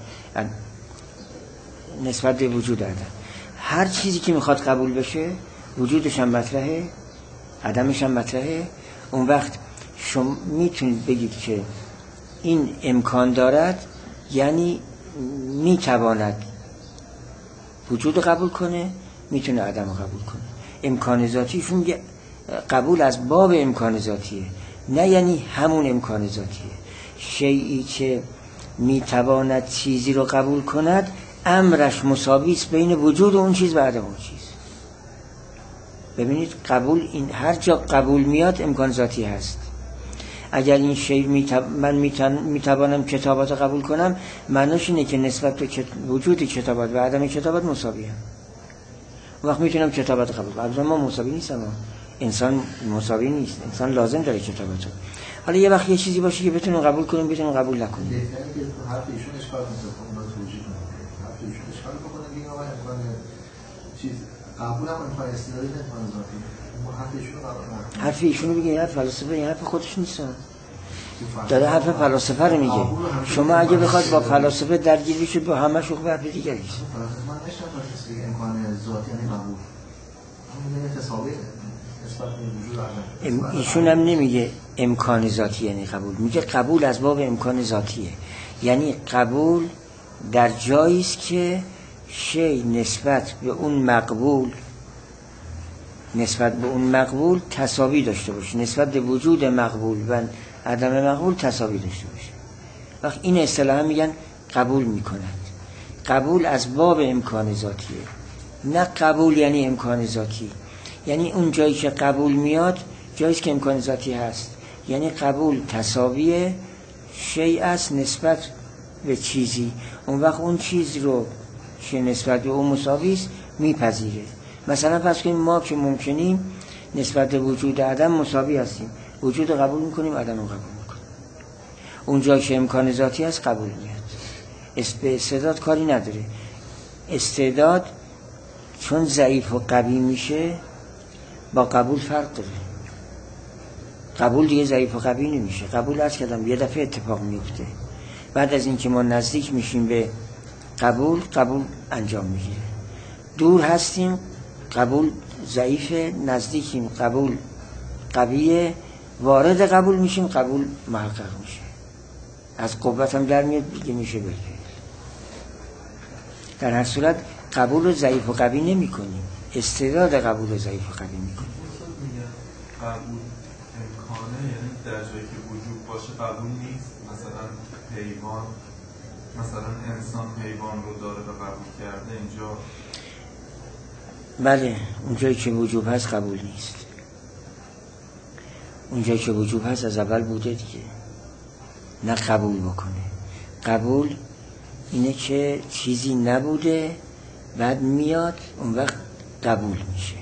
نسبت به وجود عدم. هر چیزی که میخواد قبول بشه وجودش هم مطرحه عدمش هم مطرحه. اون وقت شما میتونید بگید که این امکان دارد یعنی میتواند وجود قبول کنه، میتونه عدم قبول کنه. امکان ذاتیشون میگه قبول از باب امکان ذاتیه، نه یعنی همون امکان ذاتیه. شیئی که میتواند چیزی رو قبول کند امرش مساوی است بین وجود و اون چیز و عدم اون چیز. ببینید قبول این هر جا قبول میاد امکان ذاتی هست. اگر این شی میتو... من میتوانم کتابات قبول کنم معناش اینه که نسبت به کت... وجود کتابات و عدم کتابات مساوی هم. وقت میتونم کتابات قبول کنم. البته ما مساوی نیستم، انسان مساوی نیست، انسان لازم داره کتابات. حالا یه وقت یه چیزی باشه که بتونیم قبول کنیم بتونیم قبول نکنیم. حرف ایشون اشکال میکنه، ما توجیه کنیم. حرف ایشون اشکال میکنه امکان چیز قبول هم امکان استدلالی نه امکان ذاتی. ما حرفشون رو قبول نداریم. حرف ایشونو بگه، حرف فلسفه، این حرف خودش نیست. داره حرف فلسفه رو میگه. شما اگه بخواد با فلسفه درگیر بشید با همه شوخ حرف دیگه نیست. من نشم فلسفه امکان ذاتی یعنی قبول. همون تصاویر نسبت به وجود عدم. ایشون هم نمیگه امکان ذاتی یعنی قبول، میگه قبول از باب امکان ذاتیه. یعنی قبول در جایی است که شی نسبت به اون مقبول نسبت به اون مقبول تساوی داشته باشه، نسبت به وجود مقبول و عدم مقبول تساوی داشته باشه. وقت این اصطلاحا میگن قبول میکنند. قبول از باب امکان ذاتیه، نه قبول یعنی امکان ذاتی. یعنی اون جایی که قبول میاد جایی که امکان ذاتی هست. یعنی قبول تساوی شیء است نسبت به چیزی، اون وقت اون چیز رو که نسبت به اون مساوی است میپذیره. مثلا فرض کنیم ما که ممکنیم نسبت به وجود عدم مساوی هستیم، وجود قبول میکنیم، عدم رو قبول میکنیم. اون جایی که امکان ذاتی هست قبول میاد. به استعداد کاری نداره. استعداد چون ضعیف و قوی میشه با قبول فرق داره. قبول دیگه ضعیف و قوی نمیشه. قبول عرض کردم یه دفعه اتفاق میفته، بعد از اینکه ما نزدیک میشیم به قبول، قبول انجام میگیره. دور هستیم قبول ضعیفه، نزدیکیم قبول قویه، وارد قبول میشیم قبول محقق میشه، از قوت هم در میاد دیگه میشه بالفعل. در هر صورت قبول رو ضعیف و قوی نمی کنیم، استعداد قبول رو ضعیف و قوی می کنیم. قبول امکانه یعنی در جایی که وجود باشه قبول نیست. مثلا حیوان، مثلا انسان حیوان رو داره و قبول کرده، اینجا بله اون جایی که وجود هست قبول نیست. اون جایی که وجود هست از اول بوده دیگه، نه قبول بکنه. قبول اینه که چیزی نبوده بعد میاد اون وقت قبول میشه.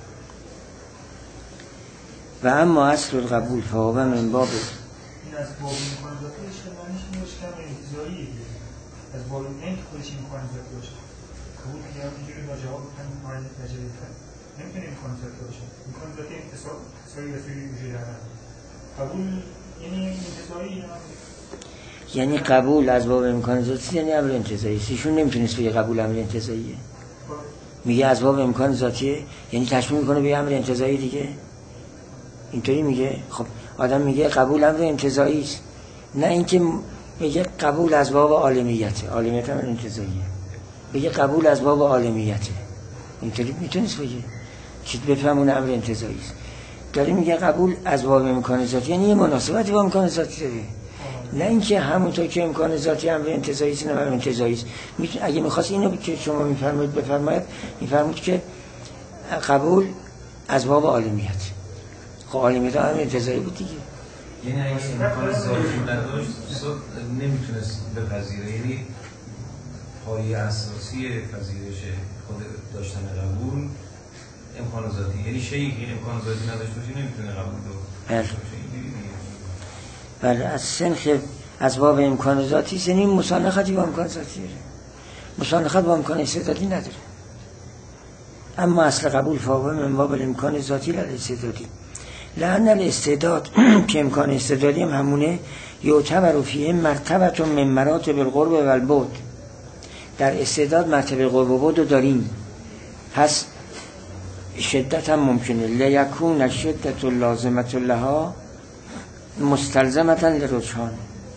و اما اصل القبول فهو من باب این از باب امکان ذاتی اشتباهیش میشه که انتزاعیه، از باب این خودش امکان ذاتی باشه. قبول که هم اینجوری با جواب کنیم معنی تجربه کنیم نمیتونه امکان ذاتی باشه. امکان ذاتی انتزاعی رسولی وجود داره. قبول یعنی انتزاعی یعنی قبول از باب امکان ذاتی یعنی امر انتزاعی. ایشون نمیتونست بگه قبول امر انتزاعیه، میگه از باب امکان ذاتیه، یعنی تشمیل میکنه به امر انتزاعی دیگه. اینطوری میگه. خب آدم میگه قبول امر انتزاعی است، نه اینکه میگه قبول از باب عالمیته. عالمیت امر انتزاعیه، بگه قبول از باب عالمیته. اینطوری میتونست بگه چیت بفهمونه امر انتزاعی است. داره میگه قبول از باب امکان ذاتی یعنی یه مناسبتی با امکان ذاتی داره، نه اینکه همونطور که امکان ذاتی امر انتزاعی است نه امر انتزاعی است. اگه می‌خواست اینو که شما می‌فرمایید بفرمایید، می‌فرمایید که قبول از باب عالمیت. خب عالمیت امر انتزاعی بود دیگه. یعنی اگه امکان ذاتی نداشت نمیتونست بپذیره، یعنی پایه اساسی پذیرش خود داشتن قبول امکان ذاتی، یعنی شیء که امکان ذاتی نداشته باشه نمیتونه قبول داشته باشه. بله از سنخ از باب امکان ذاتی، یعنی مسانختی با امکان ذاتی داره، مسانخت با امکان استعدادی نداره. اما اصل قبول فاوه من باب امکان ذاتی لا استعدادی، لأن الاستعداد که امکان استعدادی هم همونه یعتبر فیه مرتبه من مراتب القرب و البعد. در استعداد مرتبه قرب و بعد رو داریم، پس شدت هم ممکنه. لیکون شدت لازمت لها مستلزمتن لرجحان،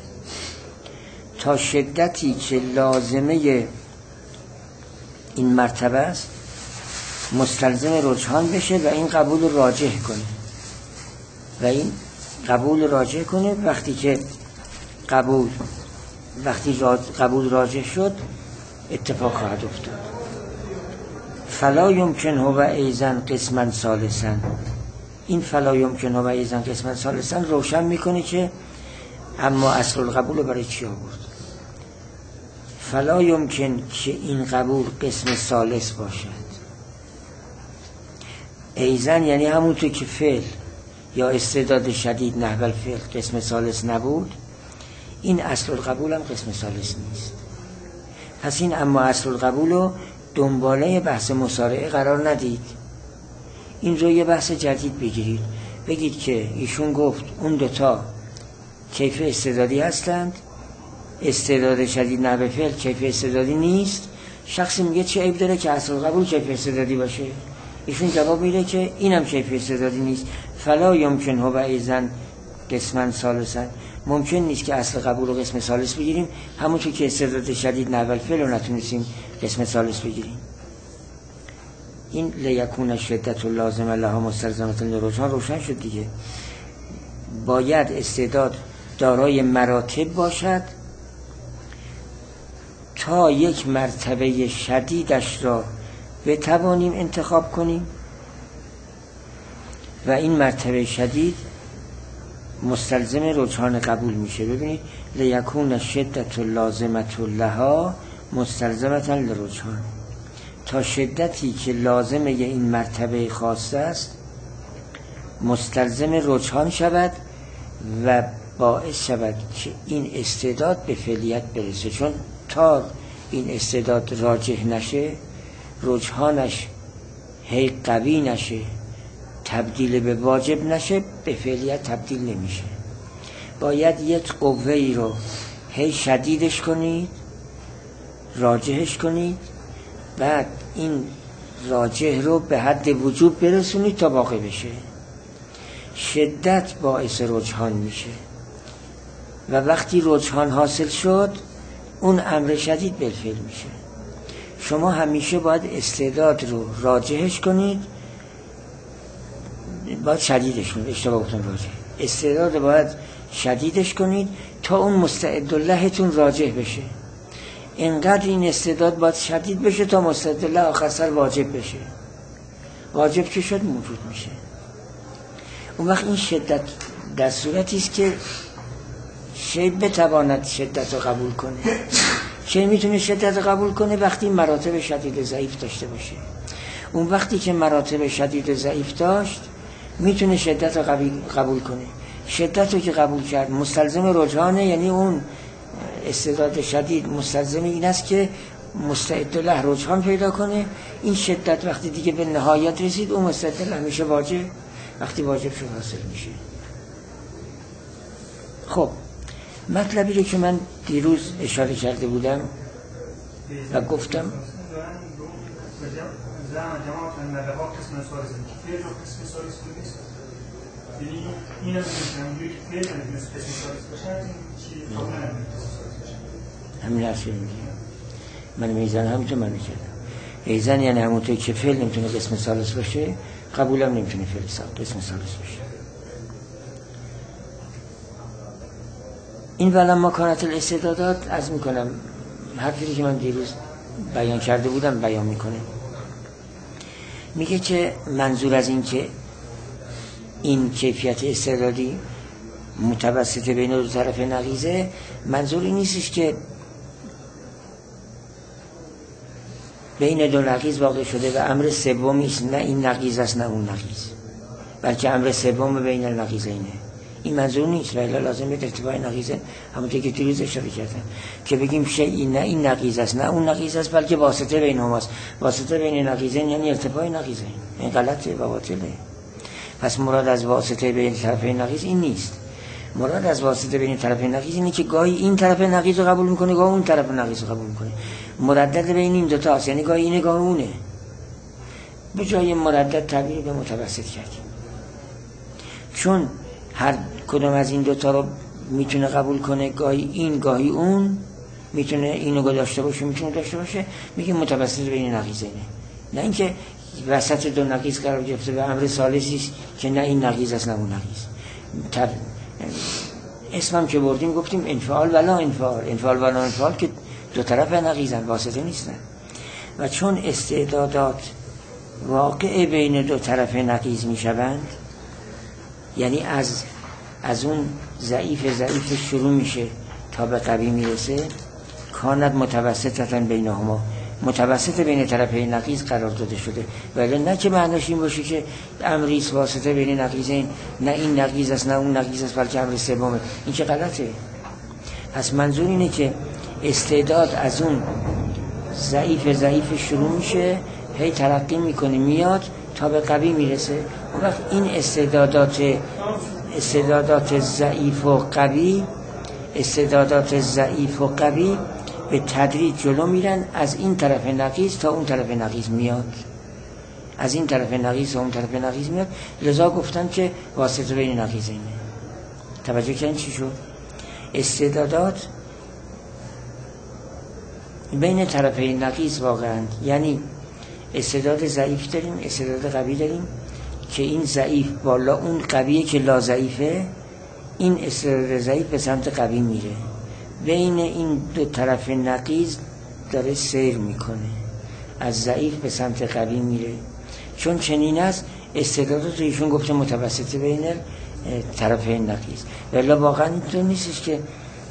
تا شدتی که لازمه این مرتبه است مستلزم رجحان بشه و این قبول راجح کنه و این قبول راجح کنه. وقتی که قبول وقتی قبول راجح شد اتفاق خواهد افتاد. فلا یمکن هو ایزن قسما ثالثا، این فلا یمکن هو ایزن قسما ثالثا روشن میکنه که اما اصل القبول رو برای چی آورد. فلا یمکن که این قبول قسم ثالث باشد. ایزن یعنی همونطور که فعل یا استعداد شدید نحو الفعل قسم ثالث نبود، این اصل القبول هم قسم ثالث نیست. پس این اما اصل القبول رو دنباله بحث مسارعه قرار ندید، این رو یه بحث جدید بگیرید، بگید که ایشون گفت اون دوتا کیف استعدادی هستند، استعداد شدید نه به فعل کیف استعدادی نیست. شخصی میگه چه عیب داره که اصل قبول کیف استعدادی باشه؟ ایشون جواب میده که اینم کیف استعدادی نیست. فلا یمکن هو ایزن قسما ثالثا، ممکن نیست که اصل قبول رو قسم ثالث بگیریم، همونطور که استعداد شدید نه به فعل رو نتونستیم قسم ثالث بگیریم. این لیکون شدت لازم لها مستلزمة للرجحان روشن شد دیگه. باید استعداد دارای مراتب باشد تا یک مرتبه شدیدش را بتوانیم انتخاب کنیم و این مرتبه شدید مستلزم رجحان قبول میشه. ببینید لیکون شدت لازمة لها مستلزمة للرجحان، تا شدتی که لازمه این مرتبه خاص است مستلزم رجحان شود و باعث شود که این استعداد به فعلیت برسه. چون تا این استعداد راجح نشه، رجحانش هی قوی نشه، تبدیل به واجب نشه، به فعلیت تبدیل نمیشه. باید یک قوه ای رو هی شدیدش کنید، راجحش کنید، بعد این راجح رو به حد وجوب برسونید تا واقع بشه. شدت باعث رجحان میشه و وقتی رجحان حاصل شد اون امر شدید بالفعل میشه. شما همیشه باید استعداد رو راجحش کنید، باید شدیدش کنید، اشتباه گفتم راجح، استعداد باید شدیدش کنید تا اون مستعد لهتون راجح بشه. اینقدر این استعداد باید شدید بشه تا مستعد له آخر سر واجب بشه. واجب که شد موجود میشه. اون وقت این شدت در صورتی است که شی بتواند شدت رو قبول کنه. شی میتونه شدت رو قبول کنه وقتی مراتب شدید ضعیف داشته باشه. اون وقتی که مراتب شدید ضعیف داشت میتونه شدت رو قبول کنه. شدت رو که قبول کرد مستلزم رجحانه، یعنی اون استعداد شدید مستلزم این است که مستعد له رجحان پیدا کنه. این شدت وقتی دیگه به نهایت رسید اون مستعد له میشه واجب، وقتی واجب شد حاصل میشه. خب مطلبی رو که من دیروز اشاره کرده بودم و گفتم همین حرفی میگیم. من میزن همینطور من کردم. ایزن یعنی همونطور که فعل نمیتونه قسم ثالث باشه، قبولم نمیتونه فعل قسم ثالث باشه. این ولما کانت الاستعدادات از میکنم حرفی که من دیروز بیان کرده بودم بیان میکنه. میگه که منظور از این که این کیفیت استعدادی متوسط بین دو طرف نقیضه، منظور این نیستش که بین دو نقیض واقع شده و امر سومی است، نه این نقیض است نه اون نقیض، بلکه امر سوم بین النقیضینه. این منظور نیست. ولی لازمه ارتفاع نقیضه، همونطور که دیروز اشاره کردم که بگیم شیء نه این نقیض است نه اون نقیض است، بلکه واسطه بینهماست. واسطه بین نقیضین یعنی ارتفاع نقیضین. این غلطه و باطله. پس مراد از واسطه بین طرفین نقیض این نیست. مراد از واسطه بین طرفین نقیض اینه که گاهی این طرف نقیض رو قبول میکنه، گاهی اون طرف نقیض رو قبول میکنه. مردد بین این دو تاست، یعنی گاهی اینه گاهی اونه. به جای مردد تعبیر به متوسط کردیم، چون هر کدوم از این دوتا رو میتونه قبول کنه، گاهی این گاهی اون، میتونه اینو داشته باشه میتونه داشته باشه، میگه متوسط بین نقیضینه. نه اینکه وسط دو نقیض قرار گرفته و امر ثالثی است که نه این نقیض است نه اون نقیض. تر... اسمم که بردیم گفتیم انفعال ولا انفعال، انفعال ولا انفعال که دو طرف نقیضن، واسطه نیستن. و چون استعدادات واقع بین دو طرف نقیض میشوند، یعنی از از اون ضعیف ضعیف شروع میشه تا به قوی میرسه، کانت متوسطتاً بینهما، متوسط بین طرفین نقیض قرار داده شده. ولی نه که معناش این باشه که امری واسطه بین نقیضین، نه این نقیض است نه اون نقیض است، بلکه امر سومه. این که غلطه. پس منظور اینه که استعداد از اون ضعیف ضعیف شروع میشه، هی ترقی میکنه میاد تا به قوی میرسه. اون وقت این استعدادات استعدادات ضعیف و قوی استعدادات ضعیف و قوی به تدریج جلو میرن، از این طرف نقیض تا اون طرف نقیض میاد، از این طرف نقیض تا اون طرف نقیض میاد. لذا گفتن که واسطه بین نقیضینه. توجه کردین چی شد؟ استعدادات بین طرفین نقیض واقعا، یعنی استعداد ضعیف داریم، استعداد قوی داریم که این ضعیف بالا اون قویه که لا ضعیفه، این استعداد ضعیف به سمت قوی میره، بین این دو طرف نقیض داره سیر میکنه، از ضعیف به سمت قوی میره. چون چنین است استعدادات رو ایشون گفته متوسطه بین طرفین نقیض. ولی واقعا اینطور نیستش که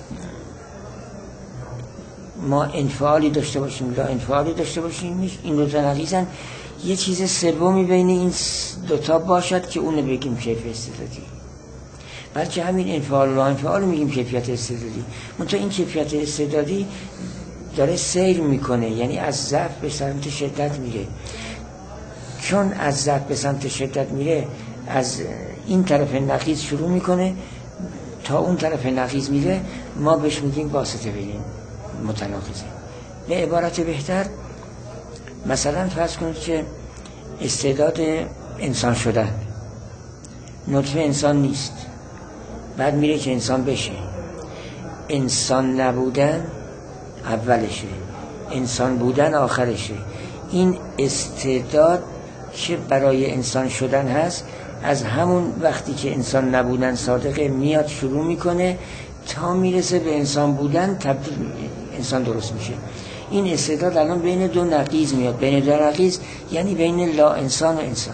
ما انفعالی داشته باشیم لا انفعالی داشته باشیم، این دو تا نقیضن. یه چیز سومی بین این دوتا باشد که اونو بگیم کیفیت استعدادی، بلکه همین انفعال و لا انفعال میگیم کیفیت استعدادی. منتها این کیفیت استعدادی داره سیر میکنه، یعنی از ضعف به سمت شدت میره. چون از ضعف به سمت شدت میره، از این طرف نقیض شروع میکنه تا اون طرف نقیض میره، ما بهش میگیم واسطه بین متناقضه. به عبارت بهتر مثلا فرض کنید که استعداد انسان شدن، نطفه انسان نیست، بعد میره که انسان بشه. انسان نبودن اولشه، انسان بودن آخرشه. این استعداد که برای انسان شدن هست، از همون وقتی که انسان نبودن صادقه میاد شروع میکنه تا میرسه به انسان بودن، تبدیل انسان درست میشه. این استعداد الان بین دو نقیض میاد، بین دو نقیض یعنی بین لا انسان و انسان.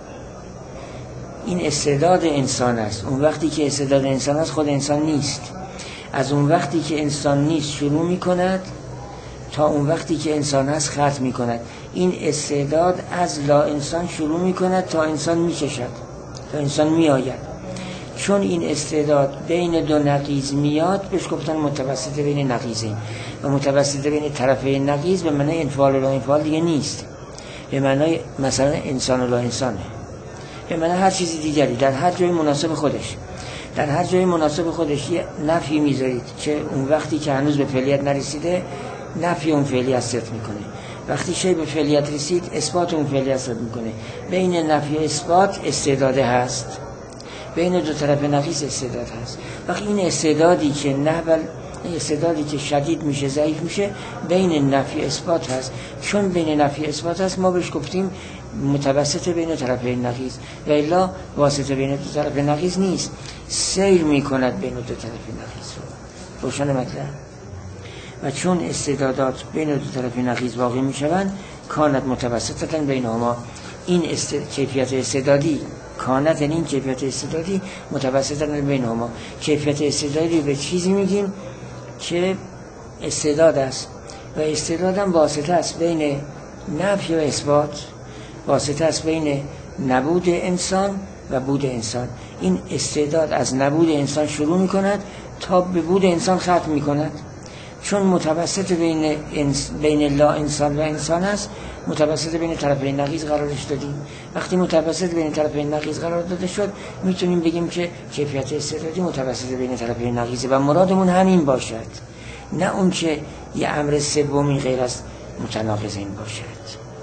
این استعداد انسان است. اون وقتی که استعداد انسان است خود انسان نیست. از اون وقتی که انسان نیست شروع میکند تا اون وقتی که انسان هست ختم میکند. این استعداد از لا انسان شروع میکند تا انسان میکشد، تا انسان میآید. چون این استعداد بین دو نقیض میاد بهش گفتن متوسطه بین نقیضین. و متوسطه بین طرفین نقیض به معنی انفعال و لا انفعال دیگه نیست، به معنی مثلا انسان و لا انسانه، به معنی هر چیزی دیگری در هر جای مناسب خودش. در هر جای مناسب خودش یه نفی میذارید که اون وقتی که هنوز به فعلیت نرسیده نفی اون فعلیت ثبت میکنه، وقتی شی به فعلیت رسید اثبات اون فعلیت ثبت میکنه. بین نفی و اثبات استعداده هست، بین دو طرف نقیض استعداد هست. وقتی این استعدادی که نهبل استعدادی که شدید میشه ضعیف میشه بین نفی اثبات هست. چون بین نفی اثبات هست ما بهش گفتیم متوسط بین طرفین نقیض، و الا واسطه بین دو طرف نقیض نیست، سیر میکند بین دو طرف نقیض. روشن مطلب؟ و چون استعدادات بین دو طرف نقیض واقع میشوند کانت متوسطتاً بینهما. این است... کیفیت استعدادی کانت، این کیفیت استعدادی متوسطاً بینهما. کیفیت استعدادی به چیزی میگیم که استعداد است و استعداد هم واسطه است بین نفی و اثبات، واسطه است بین نبود انسان و بود انسان. این استعداد از نبود انسان شروع می کند تا به بود انسان ختم می کند. چون متوسط بین, انس... بین لا انسان و انسان است، متوسط بین طرفین نقیض قرارش دادیم. وقتی متوسط بین طرفین نقیض قرار داده شد میتونیم بگیم که کیفیت استعدادی متوسط بین طرفین نقیض و مرادمون همین باشد، نه اون که یه امر سومی غیر از متناقضین باشد.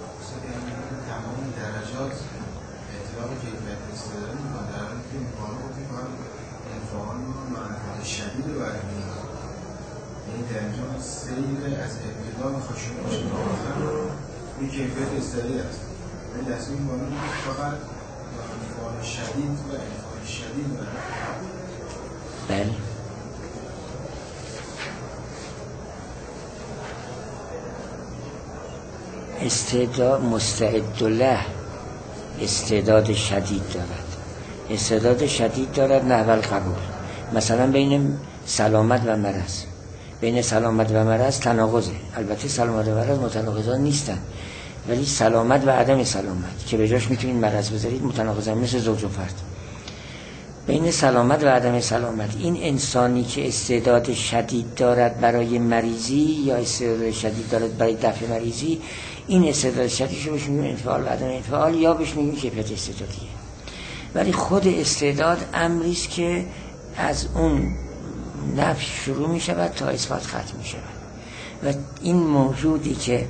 سیر از ابتدا میخواد شروع باشه تا آخر این کیفیت استعدادی است. این دسته این بالا فقط انفعال شدید و انفعال شدید و بله. استعداد مستعد له استعداد شدید دارد، استعداد شدید دارد نحو القبول. مثلا بین سلامت و مرض، بین سلامت و مرض تناقضه. البته سلامت و مرض متناقضان نیستن، ولی سلامت و عدم سلامت که به جاش میتونید مرض بذارید متناقضن، مثل زوج و فرد. بین سلامت و عدم سلامت. این انسانی که استعداد شدید دارد برای مریضی یا استعداد شدید دارد برای دفع مریضی، این استعداد شدیدش رو بهش میگیم انفعال و عدم انفعال، یا بهش میگیم کیفیت استعدادیه. ولی خود استعداد امری است که از اون نفی شروع می شود تا اثبات ختم می شود و این موجودی که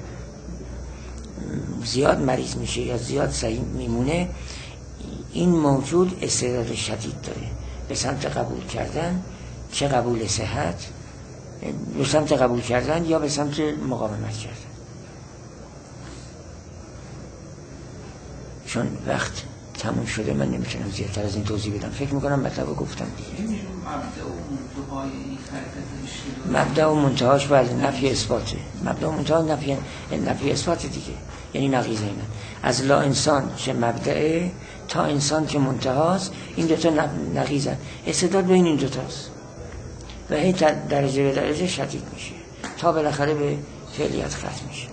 زیاد مریض میشه یا زیاد صحیح میمونه، این موجود استعداد شدید داره به سمت قبول کردن، چه قبول صحت، به سمت قبول کردن یا به سمت مقاومت کردن. چون وقت تموم شده من نمیتونم زیادتر از این توضیح بدم. فکر میکنم مطلب گفتم دیگه. مبدأ و منتهاش بله نفی اثباته. مبدأ و منتها نفی نفی اثبات دیگه، یعنی نقیض اینا. از لا انسان که مبدأه تا انسان که منتهاست، این دوتا نقیضن. استعداد بین این دوتاست و هی درجه به درجه شدید میشه تا بالاخره به فعلیت ختم میشه.